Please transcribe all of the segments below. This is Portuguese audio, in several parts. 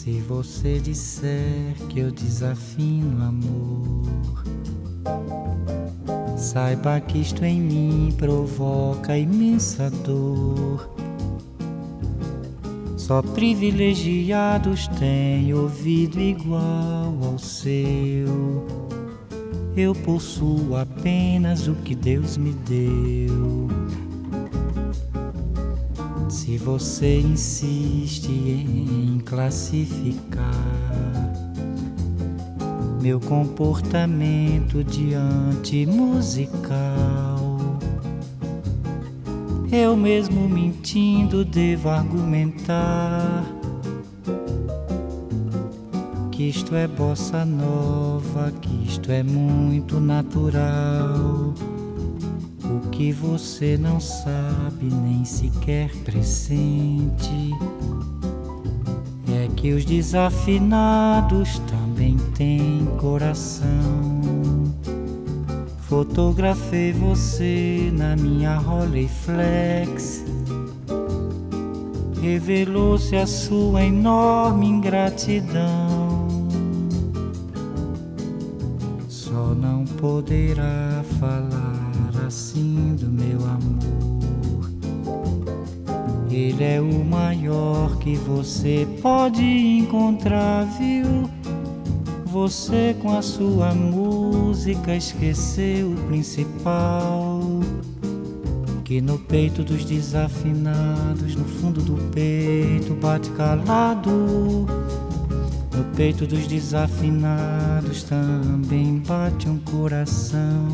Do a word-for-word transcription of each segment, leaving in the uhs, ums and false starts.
Se você disser que eu desafino amor, saiba que isto em mim provoca imensa dor. Só privilegiados têm ouvido igual ao seu. Eu possuo apenas o que Deus me deu. Se você insiste em classificar meu comportamento diante musical, eu mesmo mentindo devo argumentar que isto é bossa nova, que isto é muito natural. O que você não sabe nem sequer pressente é que os desafinados também têm coração. Fotografei você na minha Rolleiflex, revelou-se a sua enorme ingratidão. Só não poderá falar assim do meu amor. Ele é o maior que você pode encontrar, viu? Você com a sua música esqueceu o principal, que no peito dos desafinados, no fundo do peito bate calado. No peito dos desafinados também bate um coração.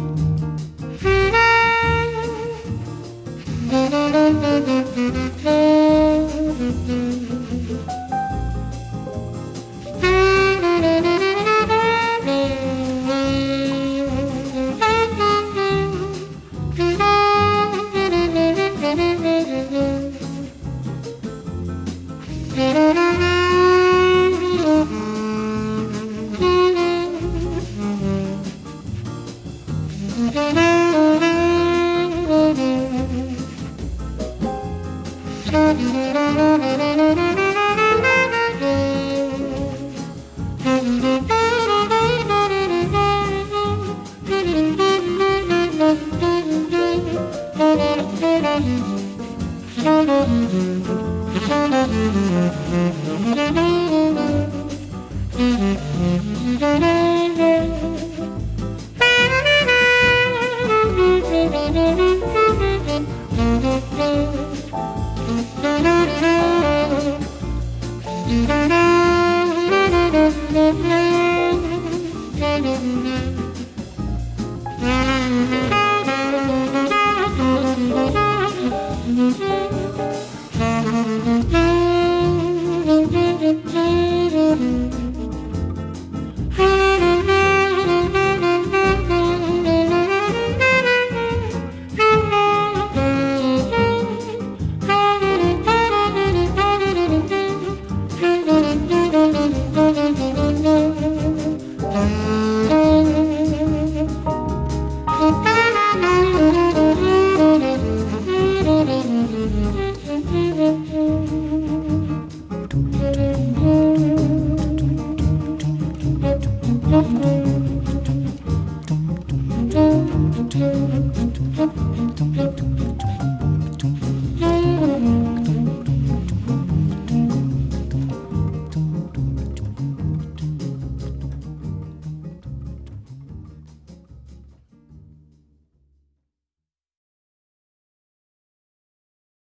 Thank you.